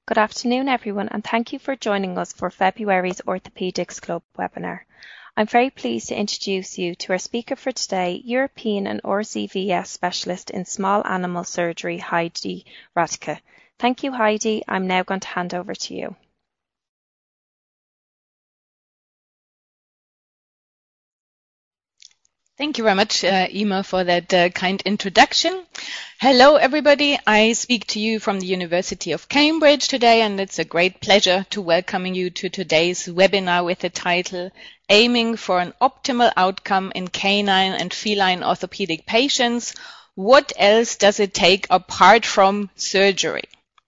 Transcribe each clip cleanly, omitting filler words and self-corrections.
Good afternoon, everyone, and thank you for joining us for February's Orthopaedics Club webinar. I'm very pleased to introduce you to our speaker for today, European and RCVS specialist in small animal surgery, Heidi Radke. Thank you, Heidi. I'm now going to hand over to you. Thank you very much, Ima, for that kind introduction. Hello, everybody. I speak to you from the University of Cambridge today, and it's a great pleasure to welcome you to today's webinar with the title, Aiming for an Optimal Outcome in Canine and Feline Orthopedic Patients. What else does it take apart from surgery?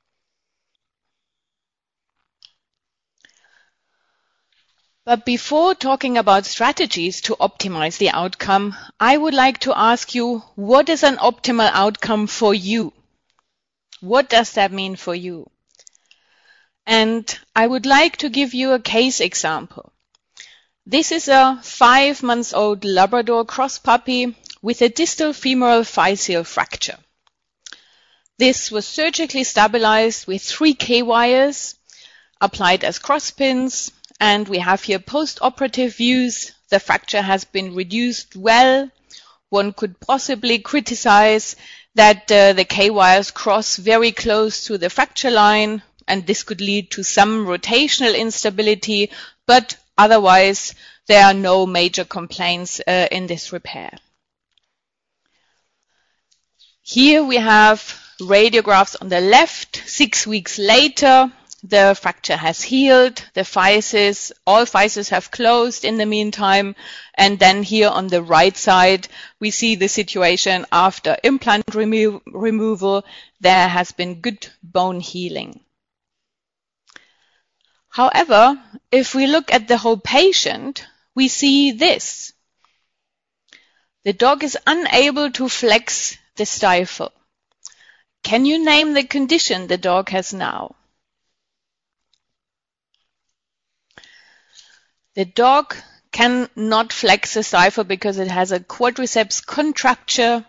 But before talking about strategies to optimize the outcome, I would like to ask you, what is an optimal outcome for you? What does that mean for you? And I would like to give you a case example. This is a 5-month-old Labrador cross puppy with a distal femoral physeal fracture. This was surgically stabilized with 3 K-wires applied as cross pins. And we have here post-operative views. The fracture has been reduced well. One could possibly criticize that the K-wires cross very close to the fracture line, and this could lead to some rotational instability, but otherwise there are no major complaints in this repair. Here we have radiographs on the left, 6 weeks later. The fracture has healed, the physes, all physes have closed in the meantime, and then here on the right side we see the situation after implant removal. There has been good bone healing. However, if we look at the whole patient, we see this. The dog is unable to flex the stifle. Can you name the condition the dog has now? The dog cannot flex the stifle because it has a quadriceps contracture,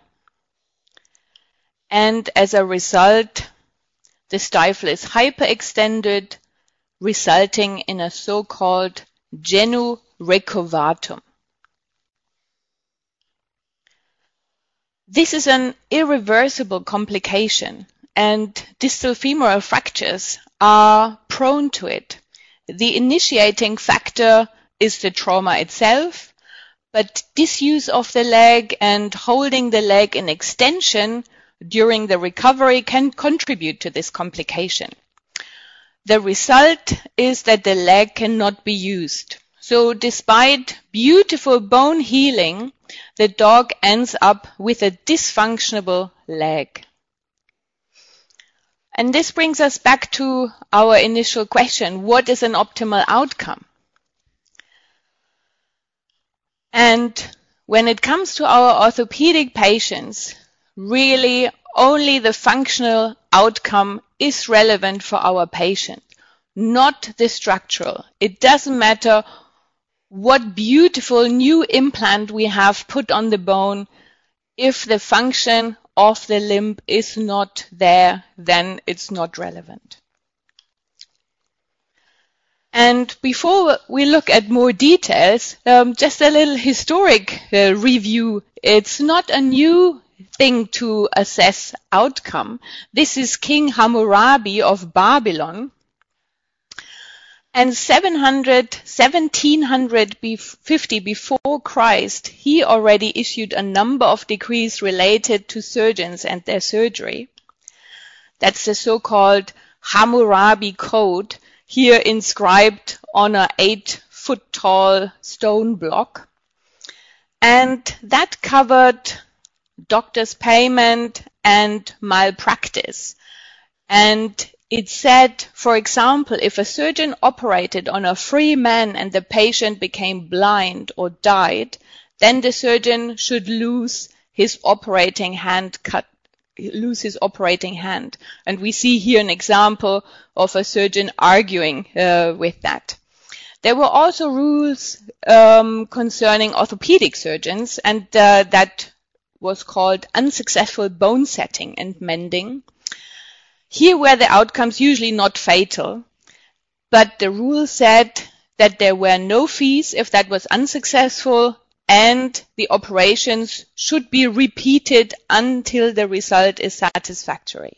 and as a result, the stifle is hyperextended, resulting in a so-called genu recurvatum. This is an irreversible complication, and distal femoral fractures are prone to it. The initiating factor is the trauma itself, but disuse of the leg and holding the leg in extension during the recovery can contribute to this complication. The result is that the leg cannot be used. So despite beautiful bone healing, the dog ends up with a dysfunctional leg. And this brings us back to our initial question, what is an optimal outcome? And when it comes to our orthopedic patients, really only the functional outcome is relevant for our patient, not the structural. It doesn't matter what beautiful new implant we have put on the bone. If the function of the limb is not there, then it's not relevant. And before we look at more details, just a little historic review. It's not a new thing to assess outcome. This is King Hammurabi of Babylon. And 1750 before Christ, he already issued a number of decrees related to surgeons and their surgery. That's the so-called Hammurabi Code, here inscribed on an 8-foot-tall stone block. And that covered doctor's payment and malpractice. And it said, for example, if a surgeon operated on a free man and the patient became blind or died, then the surgeon should lose his operating hand. And we see here an example of a surgeon arguing with that. There were also rules concerning orthopedic surgeons, and that was called unsuccessful bone setting and mending. Here were the outcomes usually not fatal, but the rule said that there were no fees if that was unsuccessful, and the operations should be repeated until the result is satisfactory.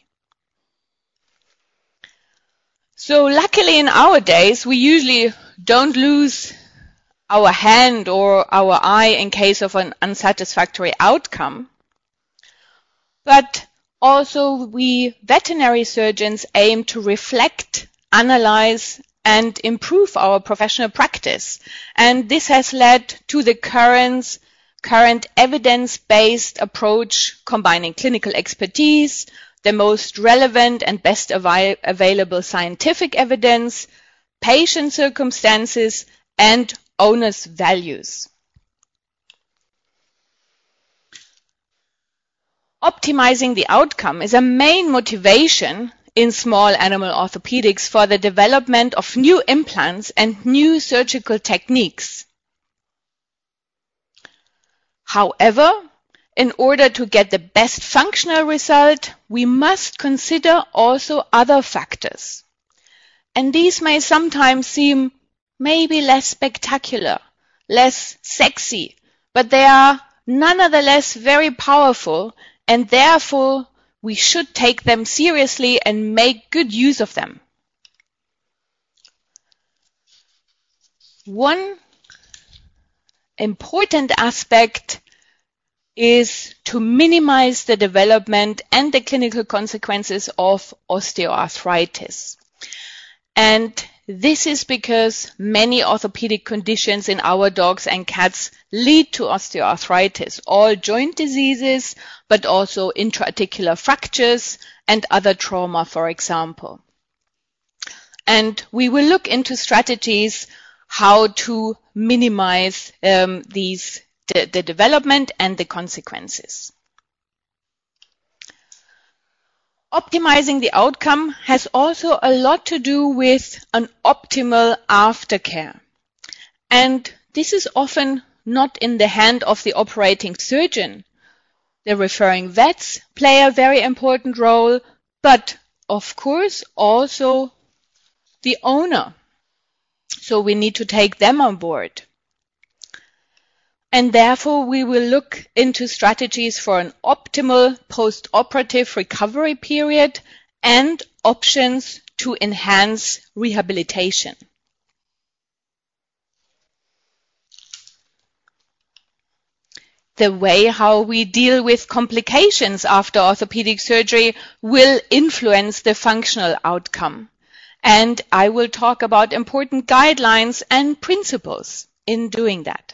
So luckily in our days, we usually don't lose our hand or our eye in case of an unsatisfactory outcome. But also we veterinary surgeons aim to reflect, analyze, and improve our professional practice. And this has led to the current evidence-based approach combining clinical expertise, the most relevant and best available scientific evidence, patient circumstances, and owners' values. Optimizing the outcome is a main motivation in small animal orthopedics for the development of new implants and new surgical techniques. However, in order to get the best functional result, we must consider also other factors. And these may sometimes seem maybe less spectacular, less sexy, but they are nonetheless very powerful, and therefore we should take them seriously and make good use of them. One important aspect is to minimize the development and the clinical consequences of osteoarthritis. And this is because many orthopedic conditions in our dogs and cats lead to osteoarthritis, all joint diseases, but also intra-articular fractures and other trauma, for example. And we will look into strategies how to minimize the development and the consequences. Optimizing the outcome has also a lot to do with an optimal aftercare. And this is often not in the hand of the operating surgeon. The referring vets play a very important role, but of course also the owner. So we need to take them on board. And therefore we will look into strategies for an optimal post-operative recovery period and options to enhance rehabilitation. The way how we deal with complications after orthopedic surgery will influence the functional outcome. And I will talk about important guidelines and principles in doing that.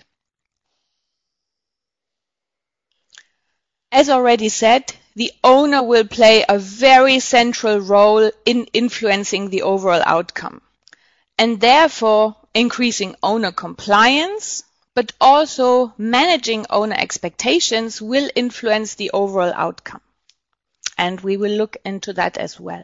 As already said, the owner will play a very central role in influencing the overall outcome, and therefore increasing owner compliance, but also managing owner expectations will influence the overall outcome. And we will look into that as well.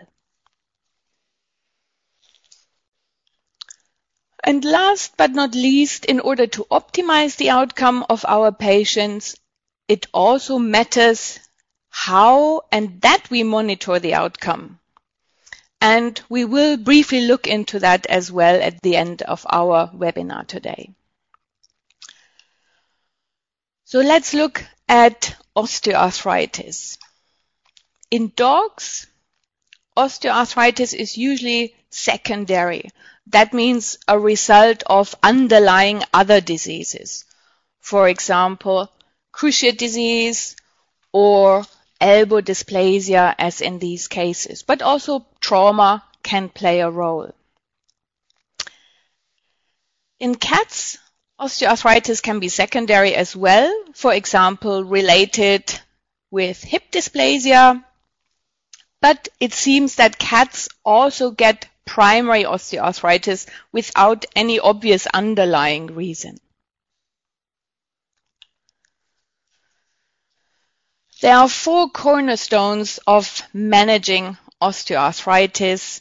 And last but not least, in order to optimize the outcome of our patients, it also matters how and that we monitor the outcome. And we will briefly look into that as well at the end of our webinar today. So let's look at osteoarthritis. In dogs, osteoarthritis is usually secondary. That means a result of underlying other diseases. For example, cruciate disease or elbow dysplasia, as in these cases, but also trauma can play a role. In cats, osteoarthritis can be secondary as well, for example, related with hip dysplasia, but it seems that cats also get primary osteoarthritis without any obvious underlying reason. There are 4 cornerstones of managing osteoarthritis,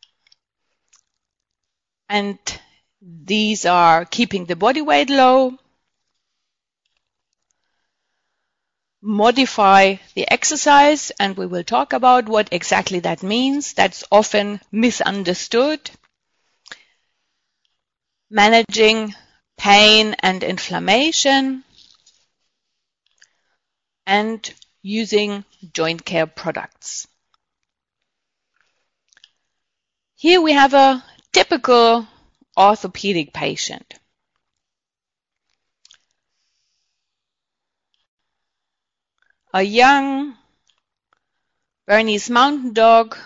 and these are keeping the body weight low, modify the exercise, and we will talk about what exactly that means. That's often misunderstood. Managing pain and inflammation, and using joint care products. Here we have a typical orthopedic patient. A young Bernese Mountain Dog.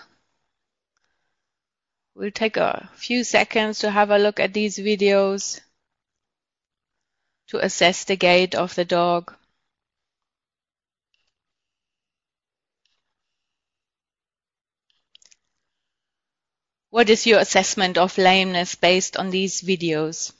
We'll take a few seconds to have a look at these videos to assess the gait of the dog. What is your assessment of lameness based on these videos?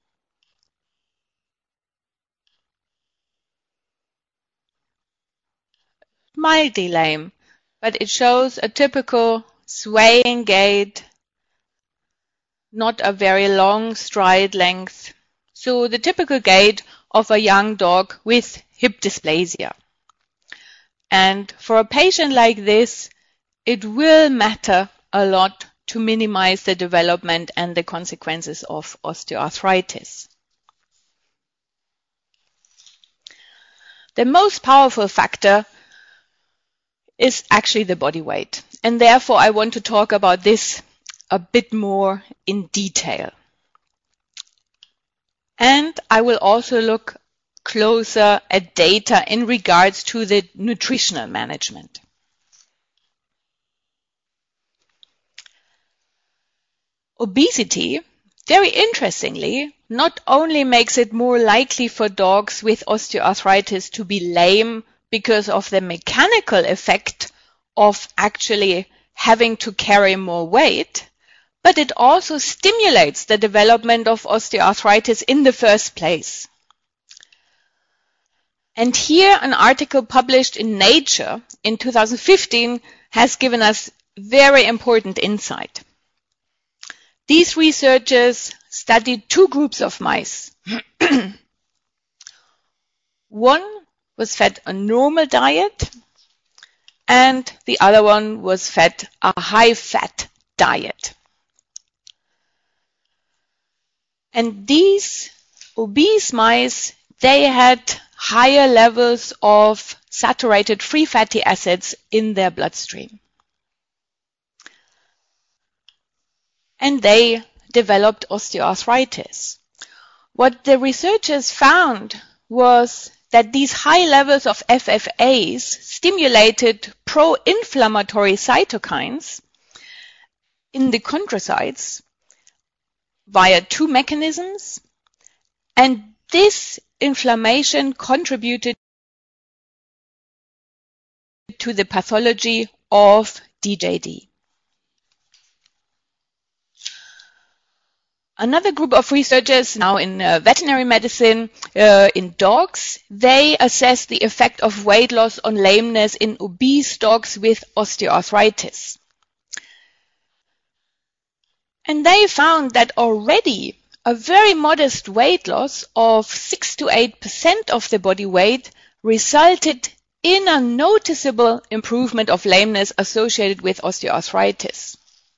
Mildly lame, but it shows a typical swaying gait, not a very long stride length. So the typical gait of a young dog with hip dysplasia. And for a patient like this, it will matter a lot to minimize the development and the consequences of osteoarthritis. The most powerful factor is actually the body weight, and therefore I want to talk about this a bit more in detail. And I will also look closer at data in regards to the nutritional management. Obesity, very interestingly, not only makes it more likely for dogs with osteoarthritis to be lame because of the mechanical effect of actually having to carry more weight, but it also stimulates the development of osteoarthritis in the first place. And here an article published in Nature in 2015 has given us very important insight. These researchers studied two groups of mice. One was fed a normal diet, and the other one was fed a high-fat diet. And these obese mice, they had higher levels of saturated free fatty acids in their bloodstream. And they developed osteoarthritis. What the researchers found was that these high levels of FFAs stimulated pro-inflammatory cytokines in the chondrocytes via two mechanisms, and this inflammation contributed to the pathology of DJD. Another group of researchers now in veterinary medicine in dogs, they assessed the effect of weight loss on lameness in obese dogs with osteoarthritis. And they found that already a very modest weight loss of 6 to 8% of the body weight resulted in a noticeable improvement of lameness associated with osteoarthritis.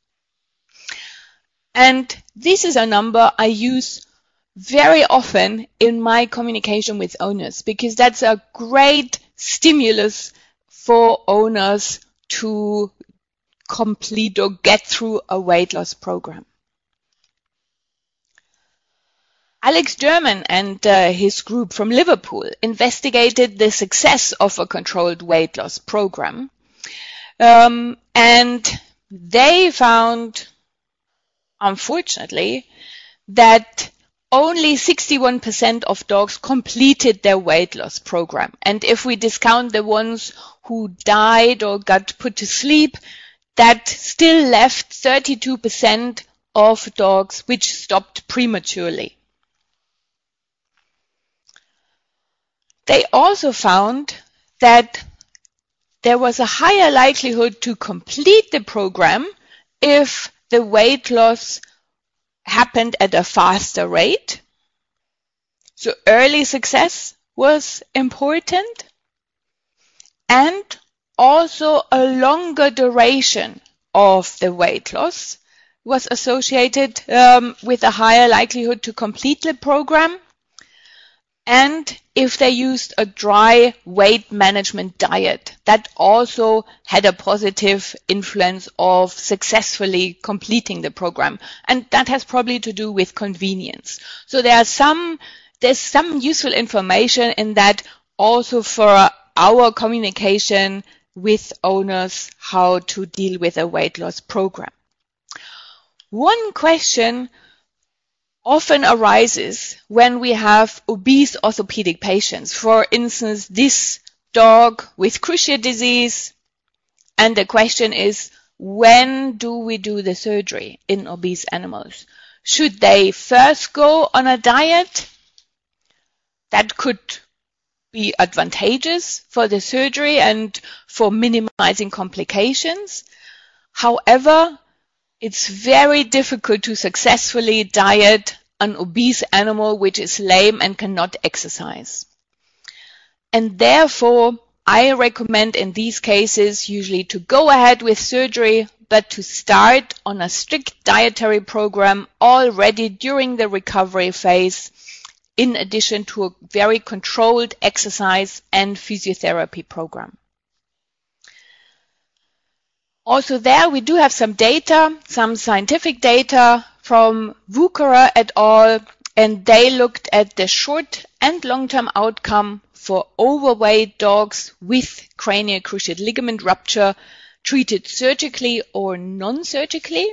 And this is a number I use very often in my communication with owners, because that's a great stimulus for owners to complete or get through a weight loss program. Alex German and his group from Liverpool investigated the success of a controlled weight loss program. And they found, unfortunately, that only 61% of dogs completed their weight loss program. And if we discount the ones who died or got put to sleep, that still left 32% of dogs which stopped prematurely. They also found that there was a higher likelihood to complete the program if the weight loss happened at a faster rate. So early success was important. and also a longer duration of the weight loss was associated with a higher likelihood to complete the program. And if they used a dry weight management diet, that also had a positive influence of successfully completing the program. And that has probably to do with convenience. So there's some useful information in that also for our communication with owners, how to deal with a weight loss program. One question often arises when we have obese orthopedic patients. For instance, this dog with cruciate disease, and the question is, when do we do the surgery in obese animals? Should they first go on a diet? That could be advantageous for the surgery and for minimizing complications. However, it's very difficult to successfully diet an obese animal which is lame and cannot exercise. And therefore, I recommend in these cases usually to go ahead with surgery, but to start on a strict dietary program already during the recovery phase, in addition to a very controlled exercise and physiotherapy program. Also there we do have some data, some scientific data from Wucherer et al., and they looked at the short and long-term outcome for overweight dogs with cranial cruciate ligament rupture treated surgically or non-surgically.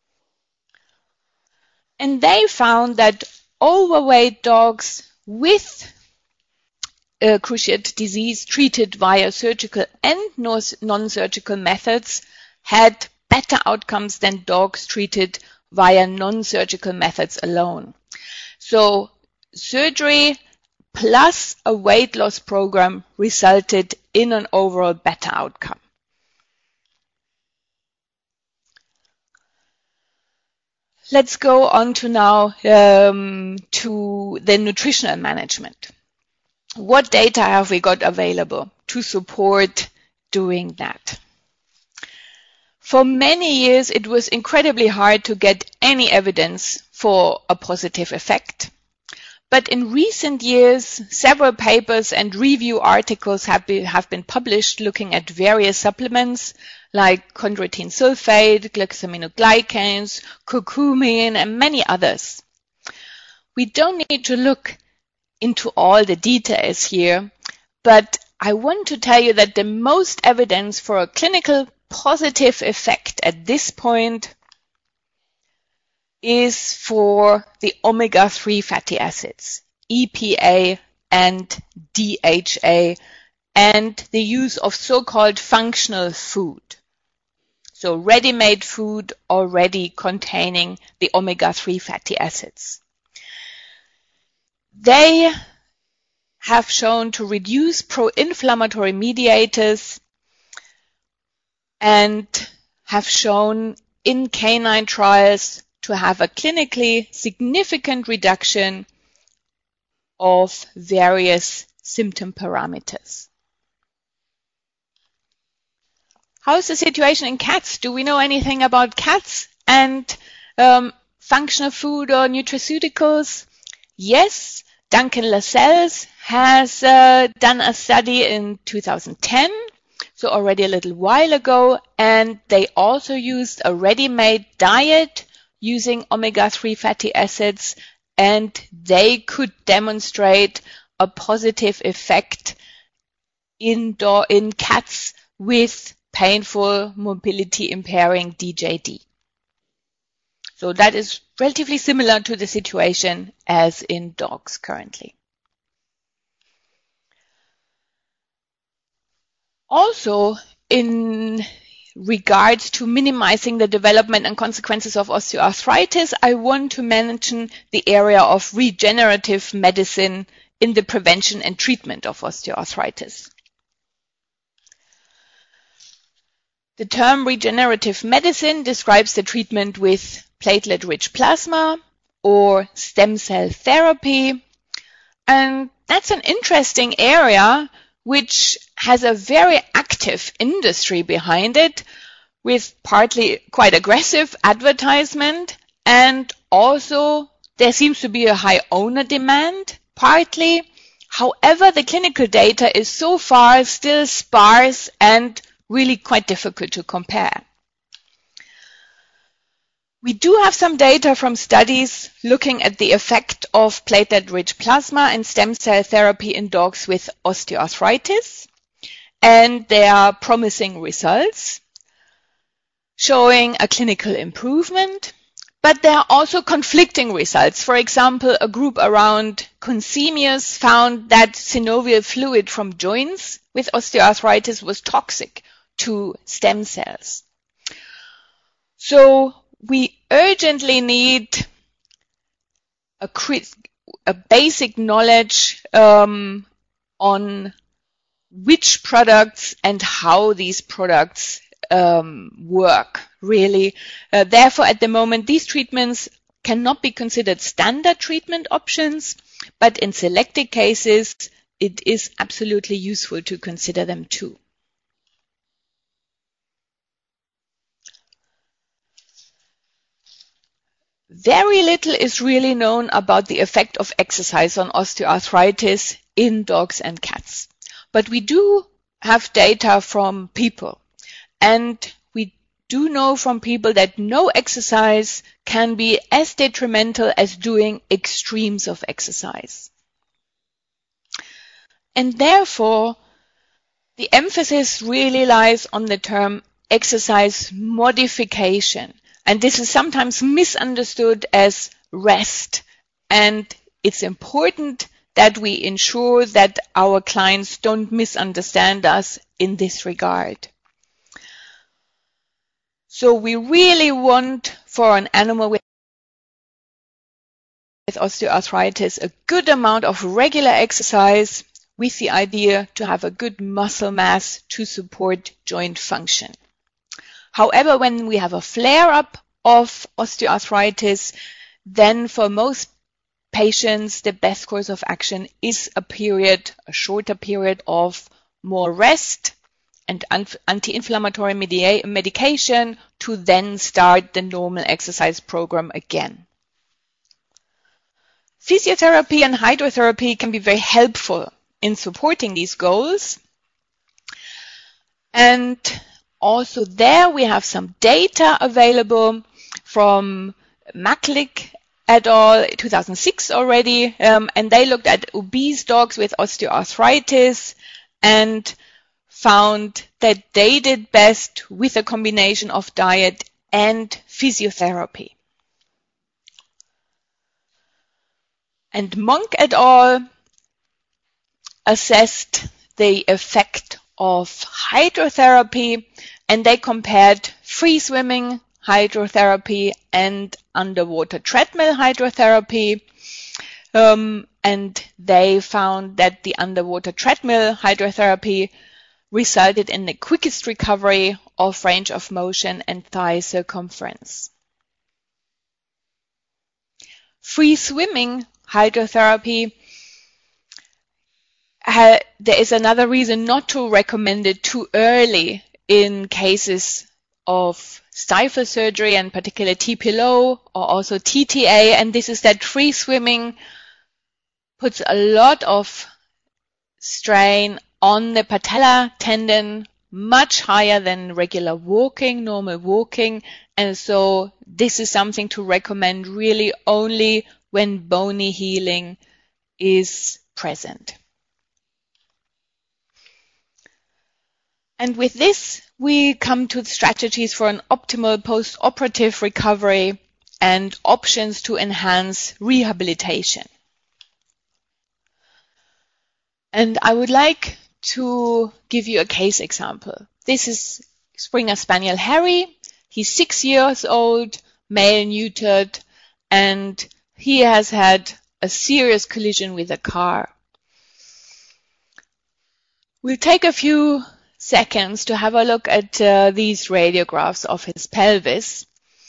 And they found that overweight dogs with cruciate disease treated via surgical and non-surgical methods had better outcomes than dogs treated via non-surgical methods alone. So surgery plus a weight loss program resulted in an overall better outcome. Let's go on to now to the nutritional management. What data have we got available to support doing that? For many years, it was incredibly hard to get any evidence for a positive effect. But in recent years, several papers and review articles have been published looking at various supplements like chondroitin sulfate, glycosaminoglycans, curcumin, and many others. We don't need to look into all the details here, but I want to tell you that the most evidence for a clinical positive effect at this point is for the omega-3 fatty acids, EPA and DHA, and the use of so-called functional food. So ready-made food already containing the omega-3 fatty acids. They have shown to reduce pro-inflammatory mediators and have shown in canine trials to have a clinically significant reduction of various symptom parameters. How's the situation in cats? Do we know anything about cats and functional food or nutraceuticals? Yes, Duncan Lascelles has done a study in 2010, so already a little while ago, and they also used a ready-made diet using omega-3 fatty acids, and they could demonstrate a positive effect in cats with painful mobility impairing DJD. So that is relatively similar to the situation as in dogs currently. Also, in regards to minimizing the development and consequences of osteoarthritis, I want to mention the area of regenerative medicine in the prevention and treatment of osteoarthritis. The term regenerative medicine describes the treatment with platelet-rich plasma or stem cell therapy. And that's an interesting area which has a very active industry behind it, with partly quite aggressive advertisement, and also there seems to be a high owner demand, partly. However, the clinical data is so far still sparse and really quite difficult to compare. We do have some data from studies looking at the effect of platelet-rich plasma and stem cell therapy in dogs with osteoarthritis, and there are promising results showing a clinical improvement, but there are also conflicting results. For example, a group around Consemius found that synovial fluid from joints with osteoarthritis was toxic to stem cells. So we urgently need a basic knowledge on which products and how these products work, really. Therefore, at the moment, these treatments cannot be considered standard treatment options, but in selected cases, it is absolutely useful to consider them too. Very little is really known about the effect of exercise on osteoarthritis in dogs and cats. But we do have data from people, and we do know from people that no exercise can be as detrimental as doing extremes of exercise. And therefore, the emphasis really lies on the term exercise modification. And this is sometimes misunderstood as rest. And it's important that we ensure that our clients don't misunderstand us in this regard. So we really want for an animal with osteoarthritis a good amount of regular exercise with the idea to have a good muscle mass to support joint function. However, when we have a flare-up of osteoarthritis, then for most patients, the best course of action is a shorter period of more rest and anti-inflammatory medication to then start the normal exercise program again. Physiotherapy and hydrotherapy can be very helpful in supporting these goals. And also there we have some data available from Maklik et al. 2006 already, and they looked at obese dogs with osteoarthritis and found that they did best with a combination of diet and physiotherapy. And Monk et al. Assessed the effect of hydrotherapy, and they compared free swimming hydrotherapy and underwater treadmill hydrotherapy, and they found that the underwater treadmill hydrotherapy resulted in the quickest recovery of range of motion and thigh circumference. Free swimming hydrotherapy, there is another reason not to recommend it too early in cases of stifle surgery, and particularly TPLO or also TTA, and this is that free swimming puts a lot of strain on the patella tendon, much higher than regular walking, normal walking, and so this is something to recommend really only when bony healing is present. And with this, we come to the strategies for an optimal post-operative recovery and options to enhance rehabilitation. And I would like to give you a case example. This is Springer Spaniel Harry. He's 6 years old, male neutered, and he has had a serious collision with a car. We'll take a few seconds to have a look at these radiographs of his pelvis.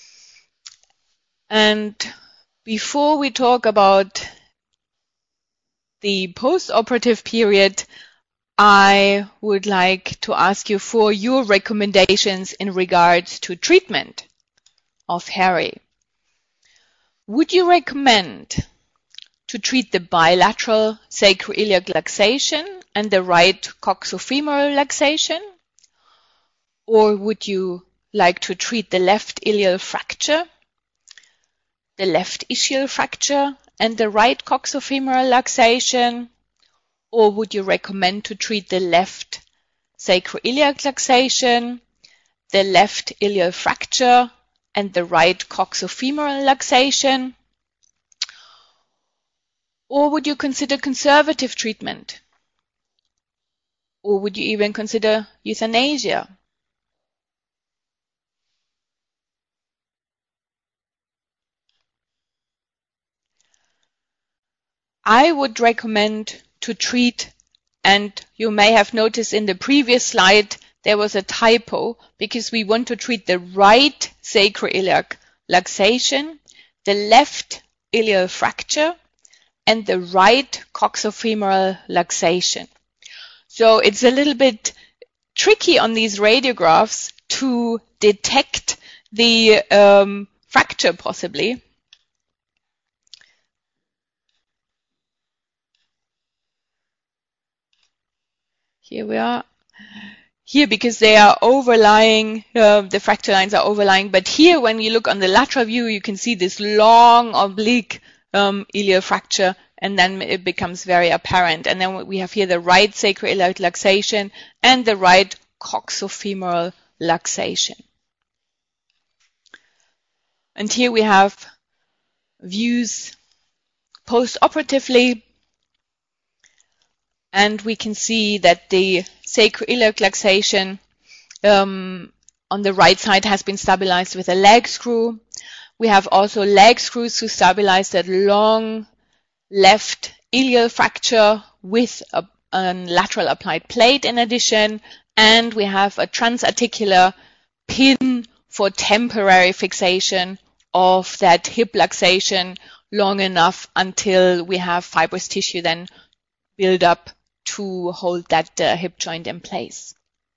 And before we talk about the post-operative period, I would like to ask you for your recommendations in regards to treatment of Harry. Would you recommend to treat the bilateral sacroiliac luxation and the right coxofemoral luxation? Or would you like to treat the left iliac fracture, the left ischial fracture, and the right coxofemoral luxation? Or would you recommend to treat the left sacroiliac luxation, the left iliac fracture, and the right coxofemoral luxation? Or would you consider conservative treatment? Or would you even consider euthanasia? I would recommend to treat, and you may have noticed in the previous slide there was a typo, because we want to treat the right sacroiliac luxation, the left iliac fracture, and the right coxofemoral luxation. So it's a little bit tricky on these radiographs to detect the fracture possibly. Here we are. Here, because they are overlying, the fracture lines are overlying, but here when you look on the lateral view, you can see this long oblique iliac fracture, and then it becomes very apparent. And then we have here the right sacroiliac luxation and the right coxofemoral luxation. And here we have views post-operatively, and we can see that the sacroiliac luxation on the right side has been stabilized with a leg screw. We have also leg screws to stabilize that long left iliac fracture with a lateral applied plate in addition, and we have a transarticular pin for temporary fixation of that hip luxation long enough until we have fibrous tissue then build up to hold that hip joint in place.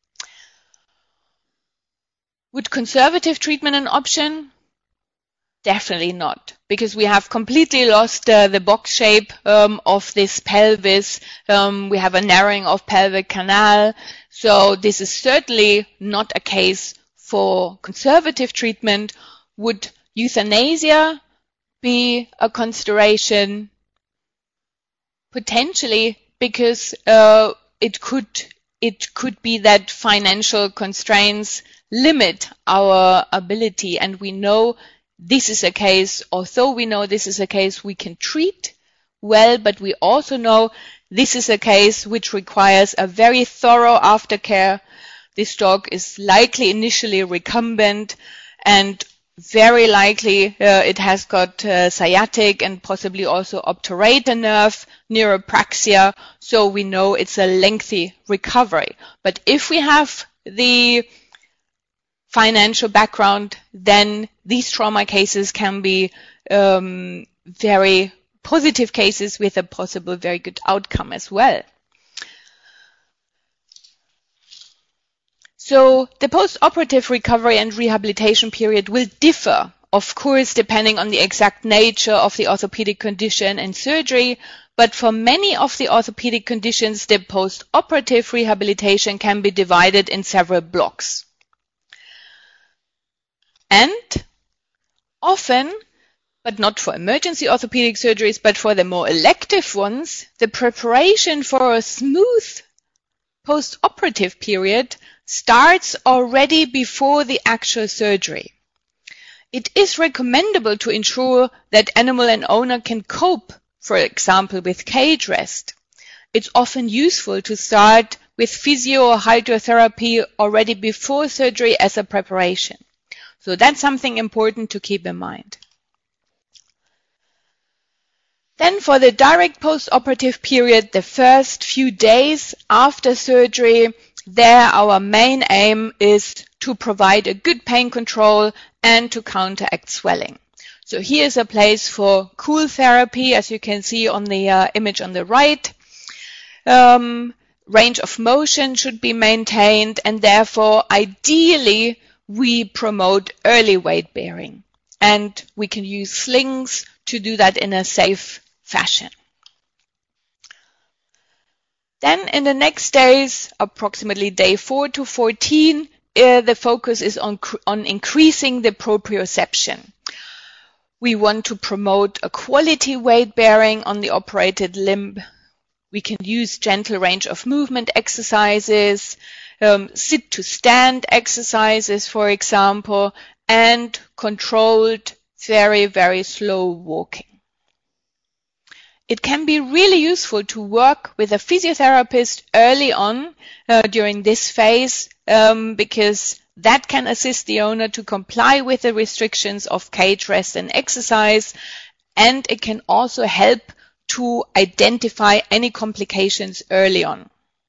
Would conservative treatment an option? Definitely not, because we have completely lost the box shape of this pelvis. We have a narrowing of pelvic canal. So this is certainly not a case for conservative treatment. Would euthanasia be a consideration? Potentially, because it could be that financial constraints limit our ability, and we know this is a case, although we know this is a case we can treat well, but we also know this is a case which requires a very thorough aftercare. This dog is likely initially recumbent, and very likely it has got sciatic and possibly also obturator nerve neuropraxia, so we know it's a lengthy recovery. But if we have the financial background, then these trauma cases can be very positive cases with a possible very good outcome as well. So the post-operative recovery and rehabilitation period will differ, of course, depending on the exact nature of the orthopedic condition and surgery, but for many of the orthopedic conditions, the post-operative rehabilitation can be divided in several blocks. And often, but not for emergency orthopedic surgeries, but for the more elective ones, the preparation for a smooth post-operative period starts already before the actual surgery. It is recommendable to ensure that animal and owner can cope, for example, with cage rest. It's often useful to start with physio or hydrotherapy already before surgery as a preparation. So that's something important to keep in mind. Then for the direct post-operative period, the first few days after surgery, there our main aim is to provide a good pain control and to counteract swelling. So here's a place for cool therapy, as you can see on the image on the right. range of motion should be maintained, and therefore, ideally, we promote early weight bearing. And we can use slings to do that in a safe fashion. Then in the next days, approximately day 4 to 14, the focus is on increasing the proprioception. We want to promote a quality weight bearing on the operated limb. We can use gentle range of movement exercises, sit to stand exercises, for example, and controlled, very, very slow walking. It can be really useful to work with a physiotherapist early on during this phase because that can assist the owner to comply with the restrictions of cage rest and exercise, and it can also help to identify any complications early on.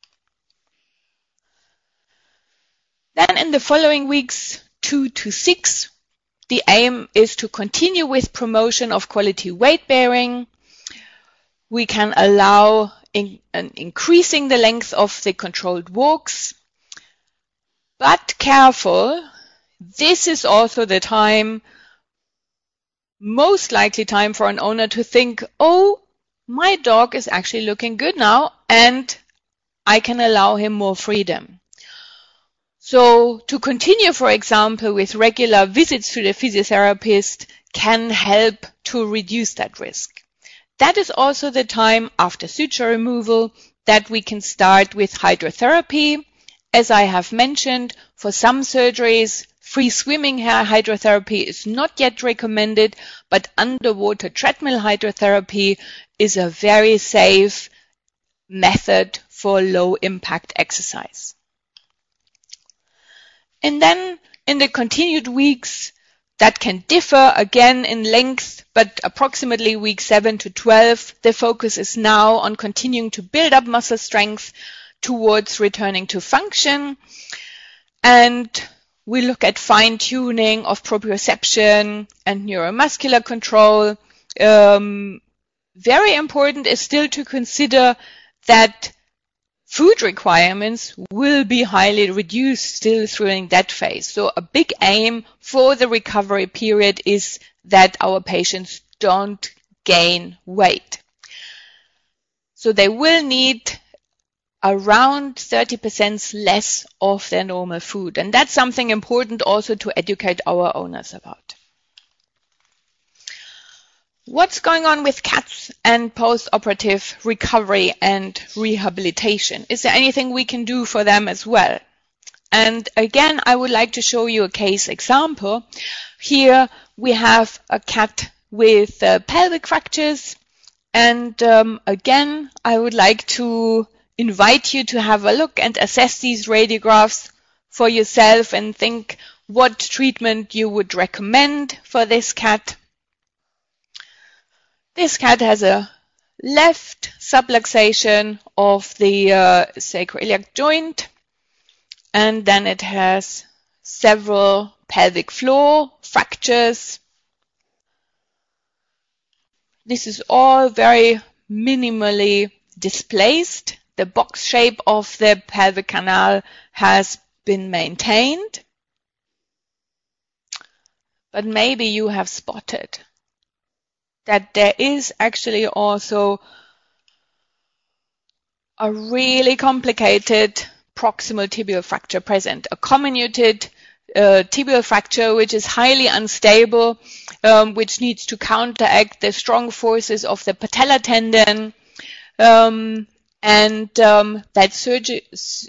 Then in the following weeks, 2 to 6, the aim is to continue with promotion of quality weight bearing. We can allow increasing the length of the controlled walks. But careful, this is also the time, most likely time for an owner to think, oh, my dog is actually looking good now and I can allow him more freedom. So to continue, for example, with regular visits to the physiotherapist can help to reduce that risk. That is also the time after suture removal that we can start with hydrotherapy. As I have mentioned, for some surgeries, free swimming hydrotherapy is not yet recommended, but underwater treadmill hydrotherapy is a very safe method for low impact exercise. And then in the continued weeks, that can differ again in length, but approximately week 7 to 12, the focus is now on continuing to build up muscle strength towards returning to function. And we look at fine-tuning of proprioception and neuromuscular control. Very important is still to consider that food requirements will be highly reduced still during that phase. So a big aim for the recovery period is that our patients don't gain weight. So they will need around 30% less of their normal food. And that's something important also to educate our owners about. What's going on with cats and post-operative recovery and rehabilitation? Is there anything we can do for them as well? And again, I would like to show you a case example. Here we have a cat with pelvic fractures. And again, I would like to invite you to have a look and assess these radiographs for yourself and think what treatment you would recommend for this cat. This cat has a left subluxation of the sacroiliac joint, and then it has several pelvic floor fractures. This is all very minimally displaced. The box shape of the pelvic canal has been maintained. But maybe you have spotted that there is actually also a really complicated proximal tibial fracture present, a comminuted tibial fracture which is highly unstable, which needs to counteract the strong forces of the patella tendon, and that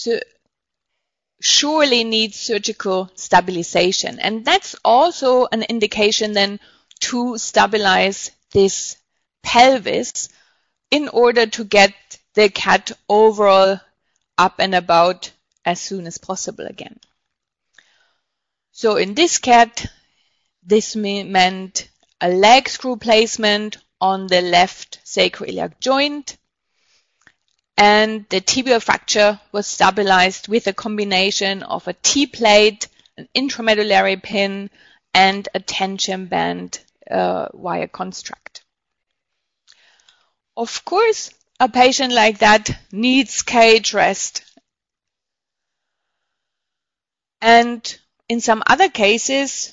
surely needs surgical stabilization. And that's also an indication then to stabilize this pelvis in order to get the cat overall up and about as soon as possible again. So in this cat, this meant a leg screw placement on the left sacroiliac joint, and the tibial fracture was stabilized with a combination of a T-plate, an intramedullary pin, and a tension band wire construct. Of course, a patient like that needs cage rest. And in some other cases,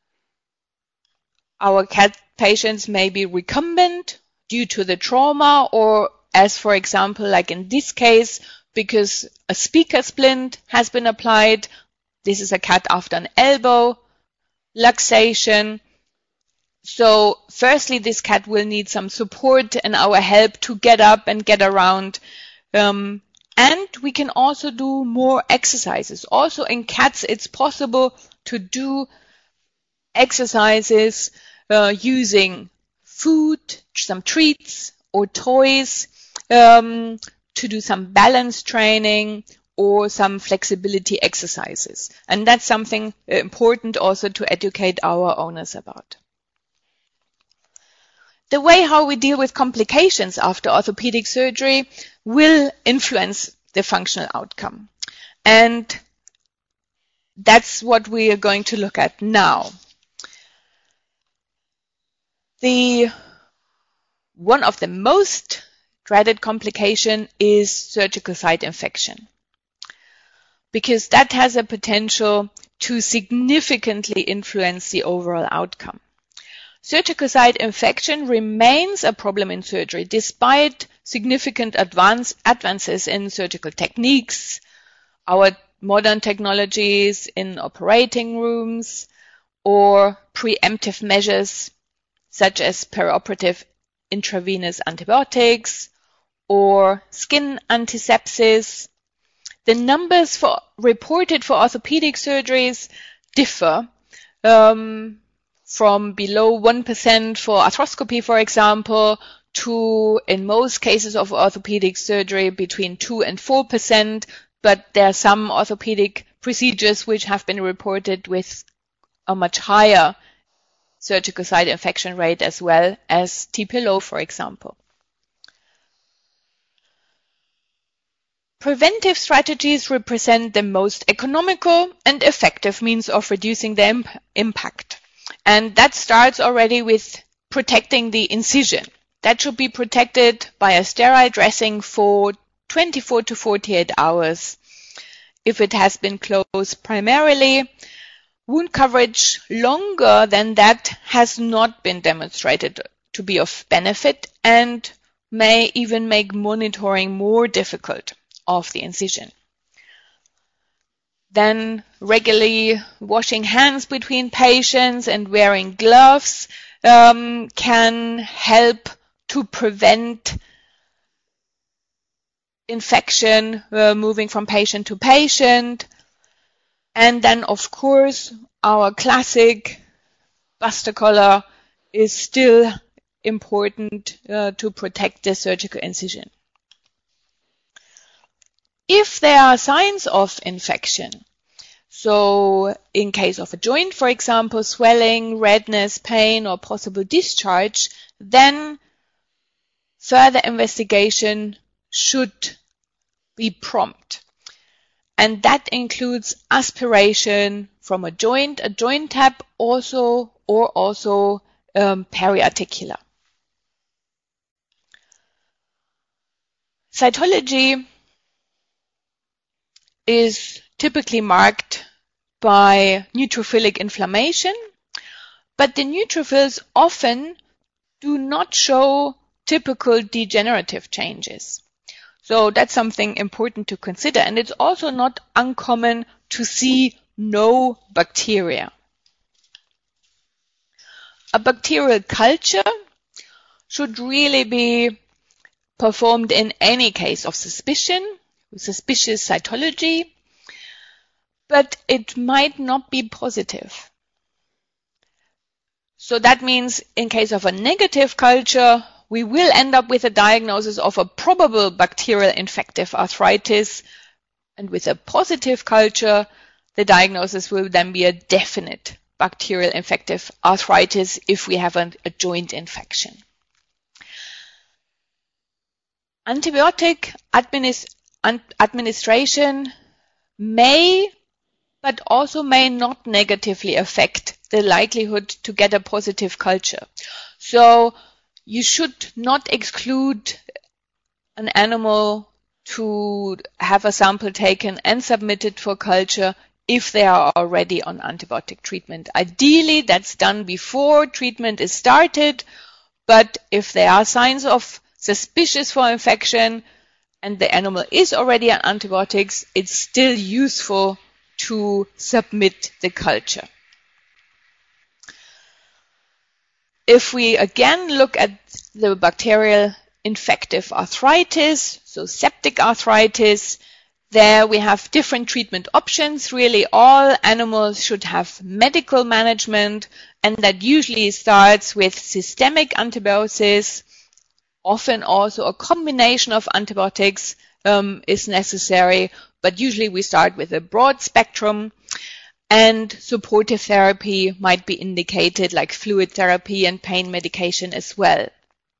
our cat patients may be recumbent due to the trauma, or as for example, like in this case, because a speaker splint has been applied. This is a cat after an elbow luxation. So firstly, this cat will need some support and our help to get up and get around. And we can also do more exercises. Also in cats, it's possible to do exercises using food, some treats or toys, to do some balance training or some flexibility exercises. And that's something important also to educate our owners about. The way how we deal with complications after orthopedic surgery will influence the functional outcome. And that's what we are going to look at now. One of the most dreaded complication is surgical site infection, because that has a potential to significantly influence the overall outcome. Surgical site infection remains a problem in surgery despite significant advances in surgical techniques, our modern technologies in operating rooms, or preemptive measures such as perioperative intravenous antibiotics or skin antisepsis. The numbers reported for orthopedic surgeries differ from below 1% for arthroscopy, for example, to, in most cases of orthopedic surgery, between 2 and 4%, but there are some orthopedic procedures which have been reported with a much higher surgical site infection rate, as well as T-pillow, for example. Preventive strategies represent the most economical and effective means of reducing the impact. And that starts already with protecting the incision. That should be protected by a sterile dressing for 24 to 48 hours. If it has been closed primarily, wound coverage longer than that has not been demonstrated to be of benefit and may even make monitoring more difficult of the incision. Then regularly washing hands between patients and wearing gloves can help to prevent infection moving from patient to patient. And then, of course, our classic buster collar is still important to protect the surgical incision. If there are signs of infection, so in case of a joint, for example, swelling, redness, pain, or possible discharge, then further investigation should be prompt. And that includes aspiration from a joint tap also, or also periarticular. Cytology is typically marked by neutrophilic inflammation, but the neutrophils often do not show typical degenerative changes. So that's something important to consider, and it's also not uncommon to see no bacteria. A bacterial culture should really be performed in any case of suspicious cytology, but it might not be positive. So that means in case of a negative culture, we will end up with a diagnosis of a probable bacterial infective arthritis, and with a positive culture, the diagnosis will then be a definite bacterial infective arthritis if we have a joint infection. Antibiotic administration may, but also may not negatively affect the likelihood to get a positive culture. So you should not exclude an animal to have a sample taken and submitted for culture if they are already on antibiotic treatment. Ideally, that's done before treatment is started, but if there are signs of suspicious for infection and the animal is already on antibiotics, it's still useful to submit the culture. If we again look at the bacterial infective arthritis, so septic arthritis, there we have different treatment options. Really, all animals should have medical management, and that usually starts with systemic antibiosis. Often also a combination of antibiotics is necessary, but usually we start with a broad spectrum, and supportive therapy might be indicated, like fluid therapy and pain medication as well.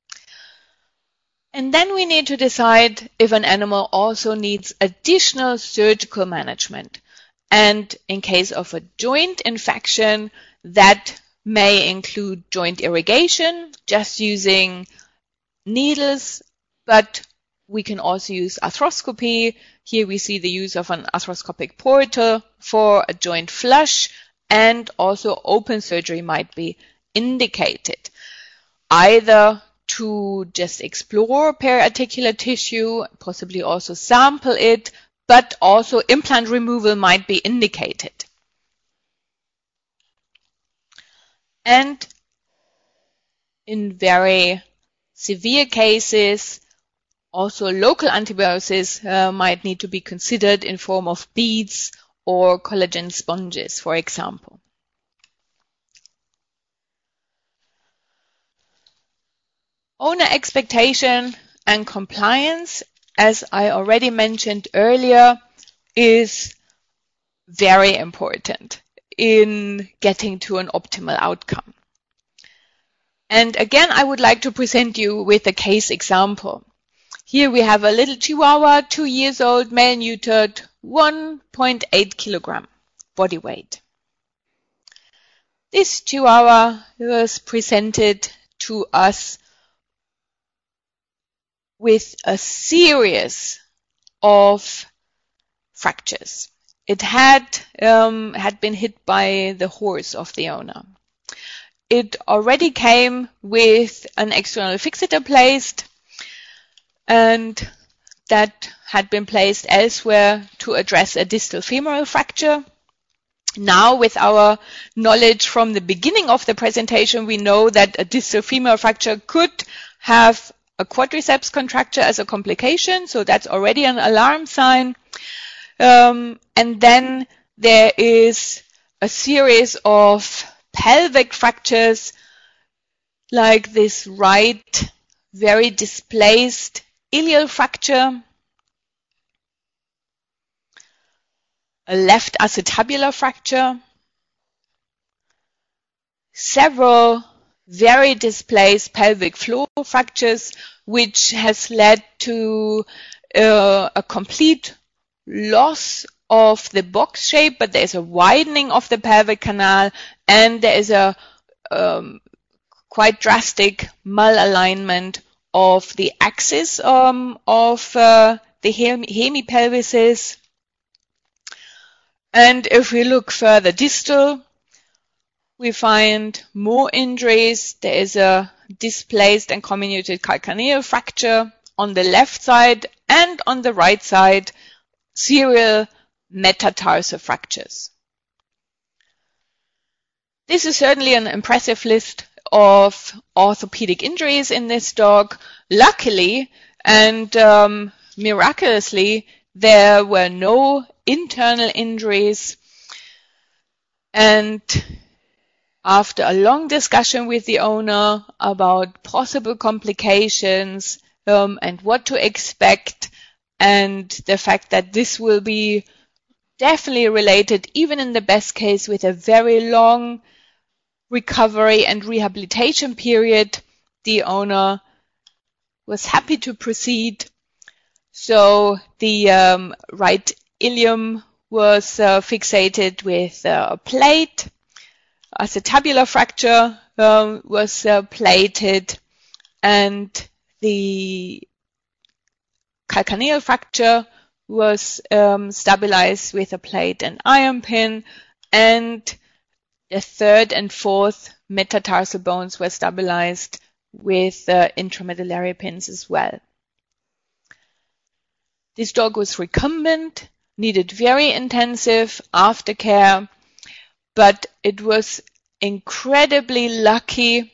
And then we need to decide if an animal also needs additional surgical management. And in case of a joint infection, that may include joint irrigation, just using needles, but we can also use arthroscopy. Here we see the use of an arthroscopic portal for a joint flush, and also open surgery might be indicated, either to just explore periarticular tissue, possibly also sample it, but also implant removal might be indicated. And in very severe cases, also local antibiosis might need to be considered in form of beads or collagen sponges, for example. Owner expectation and compliance, as I already mentioned earlier, is very important in getting to an optimal outcome. And again, I would like to present you with a case example. Here we have a little Chihuahua, 2 years old, male neutered, 1.8 kilogram body weight. This Chihuahua was presented to us with a series of fractures. It had been hit by the horse of the owner. It already came with an external fixator placed, and that had been placed elsewhere to address a distal femoral fracture. Now, with our knowledge from the beginning of the presentation, we know that a distal femoral fracture could have a quadriceps contracture as a complication, so that's already an alarm sign. And then there is a series of pelvic fractures, like this right, very displaced iliac fracture, a left acetabular fracture, several very displaced pelvic floor fractures, which has led to a complete loss of the box shape, but there's a widening of the pelvic canal, and there is a quite drastic malalignment of the axis of the hemipelvises. And if we look further distal, we find more injuries. There is a displaced and comminuted calcaneal fracture on the left side, and on the right side, serial metatarsal fractures. This is certainly an impressive list of orthopedic injuries in this dog. Luckily and miraculously, there were no internal injuries. And after a long discussion with the owner about possible complications and what to expect, and the fact that this will be definitely related, even in the best case, with a very long recovery and rehabilitation period, the owner was happy to proceed. So the right ilium was fixated with a plate. Acetabular fracture was plated, and the calcaneal fracture was stabilized with a plate and iron pin, and the third and fourth metatarsal bones were stabilized with intramedullary pins as well. This dog was recumbent, needed very intensive aftercare, but it was incredibly lucky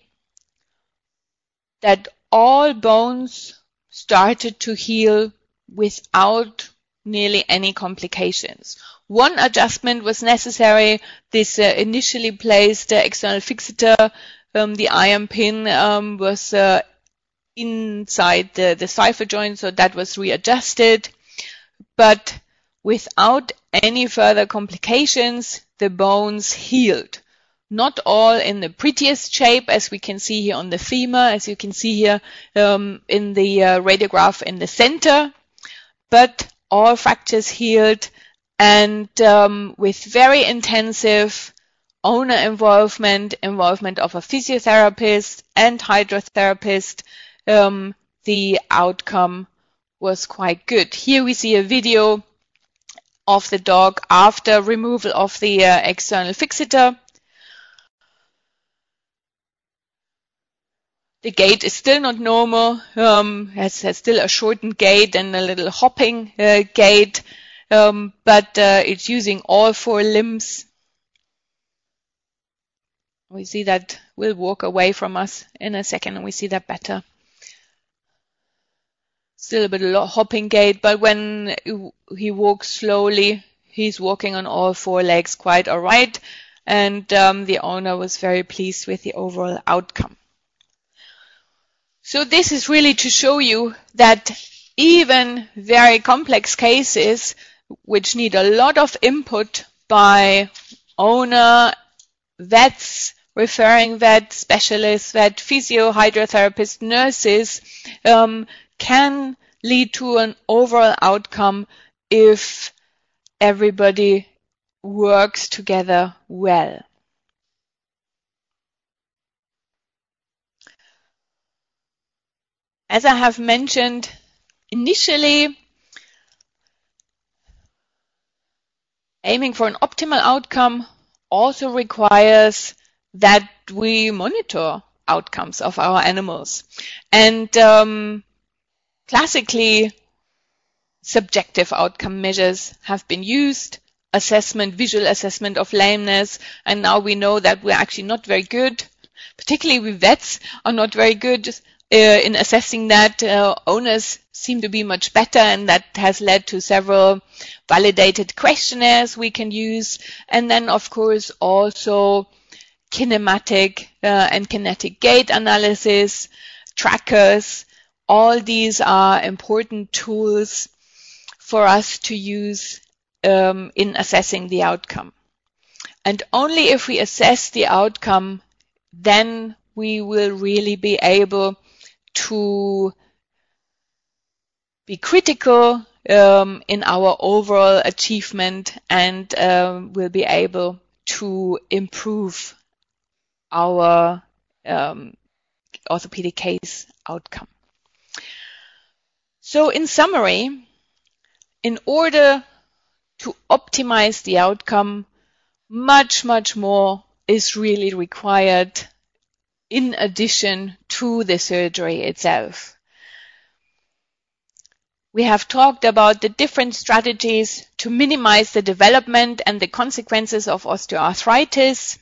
that all bones started to heal without nearly any complications. One adjustment was necessary. This initially placed external fixator. The iron pin was inside the cipher joint, so that was readjusted. But without any further complications, the bones healed. Not all in the prettiest shape, as we can see here on the femur, as you can see here in the radiograph in the center, but all fractures healed, and with very intensive owner involvement of a physiotherapist and hydrotherapist, the outcome was quite good. Here we see a video of the dog after removal of the external fixator. The gait is still not normal, has still a shortened gait and a little hopping gait, but it's using all four limbs. We see that will walk away from us in a second, and we see that better. Still a bit of hopping gait, but when he walks slowly, he's walking on all four legs quite all right, and the owner was very pleased with the overall outcome. So this is really to show you that even very complex cases, which need a lot of input by owner, vets, referring vet, specialists, vet, physio, hydrotherapist, nurses, can lead to an overall outcome if everybody works together well. As I have mentioned initially, aiming for an optimal outcome also requires that we monitor outcomes of our animals. And classically, subjective outcome measures have been used, visual assessment of lameness, and now we know that we're actually not very good, particularly we vets are not very good in assessing that. Owners seem to be much better, and that has led to several validated questionnaires we can use. And then, of course, also kinematic and kinetic gait analysis, trackers. All these are important tools for us to use in assessing the outcome. And only if we assess the outcome, then we will really be able to be critical in our overall achievement, and will be able to improve our orthopedic case outcome. So in summary, in order to optimize the outcome, much more is really required in addition to the surgery itself. We have talked about the different strategies to minimize the development and the consequences of osteoarthritis,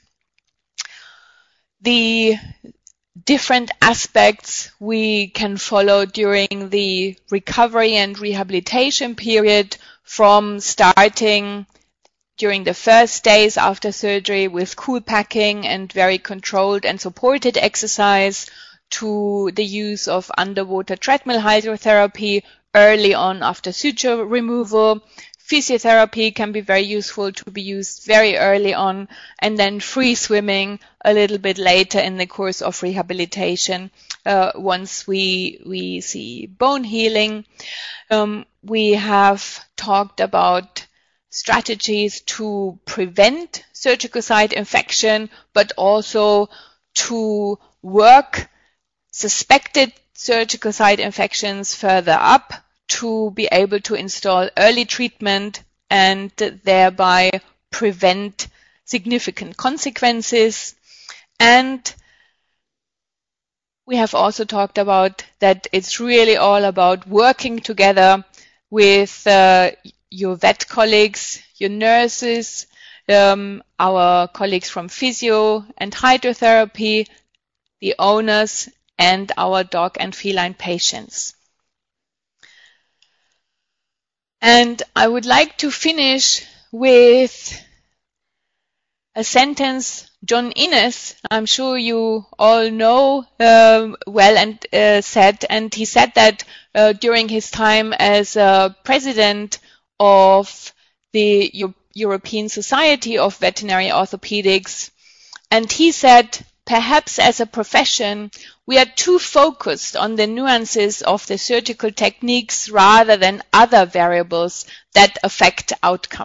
the different aspects we can follow during the recovery and rehabilitation period, from starting during the first days after surgery with cool packing and very controlled and supported exercise, to the use of underwater treadmill hydrotherapy early on after suture removal. Physiotherapy can be very useful to be used very early on, and then free swimming a little bit later in the course of rehabilitation once we see bone healing. We have talked about strategies to prevent surgical site infection, but also to work suspected surgical site infections further up, to be able to install early treatment and thereby prevent significant consequences. And we have also talked about that it's really all about working together with your vet colleagues, your nurses, our colleagues from physio and hydrotherapy, the owners, and our dog and feline patients. And I would like to finish with a sentence John Innes, I'm sure you all know well, and said, and he said that during his time as president of the European Society of Veterinary Orthopedics, and he said, perhaps as a profession, we are too focused on the nuances of the surgical techniques rather than other variables that affect outcome.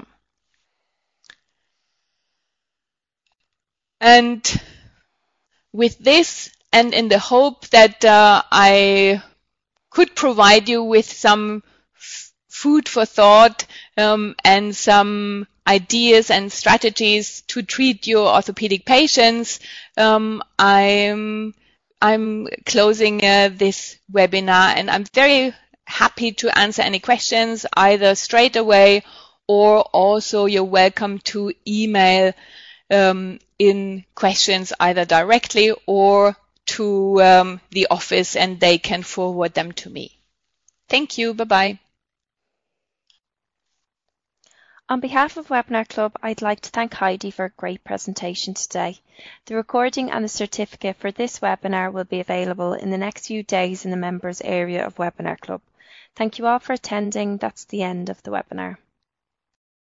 And with this, and in the hope that I could provide you with some food for thought and some ideas and strategies to treat your orthopedic patients, I'm closing this webinar, and I'm very happy to answer any questions either straight away, or also you're welcome to email in questions either directly or to the office, and they can forward them to me. Thank you. Bye-bye. On behalf of Webinar Club, I'd like to thank Heidi for a great presentation today. The recording and the certificate for this webinar will be available in the next few days in the members area of Webinar Club. Thank you all for attending. That's the end of the webinar.